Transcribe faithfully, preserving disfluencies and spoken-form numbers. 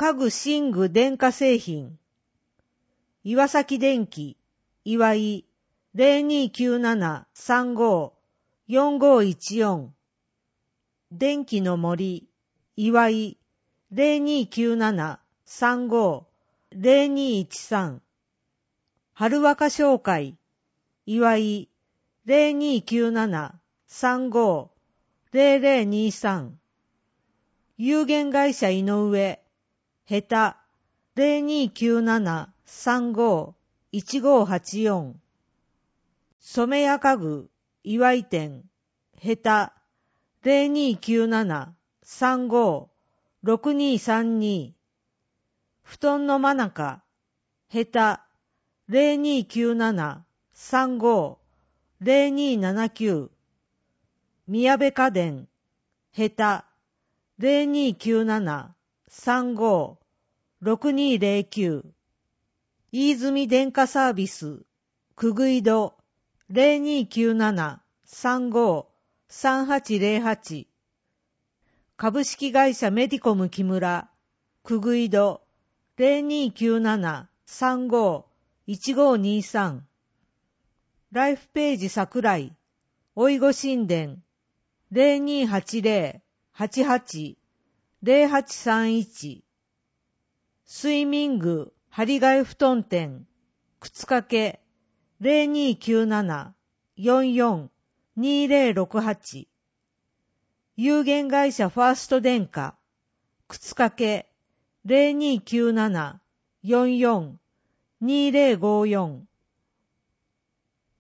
家具寝具電化製品。岩崎電機、岩井 ゼロにきゅうななさんごよんごいちよん。電気の森、岩井 ゼロにきゅうななさんごゼロにいちさん。春若商会、岩井 ゼロにきゅうななさんごゼロゼロにさん。有限会社井上、下手ゼロにきゅうななさんごいちごはちよん。染谷家具、岩井店、下手ゼロにきゅうななさんごろくにさんに。布団の真中、下手ゼロにきゅうななさんごゼロにななきゅう。宮部家電、下手ゼロにきゅうななさんごろくにゼロきゅう。飯泉電化サービス、くぐいどゼロにきゅうななさんごさんはちゼロはち。株式会社メディコム木村、くぐいどゼロにきゅうななさんごいちごにさん。ライフページ桜井、おいご神殿ゼロにはちゼロはちはちゼロはちさんいち。スイミング張り替え布団店、靴掛けゼロにきゅうななよんよんにゼロろくはち。有限会社ファースト電化、靴掛けゼロにきゅうななよんよんにゼロごよん。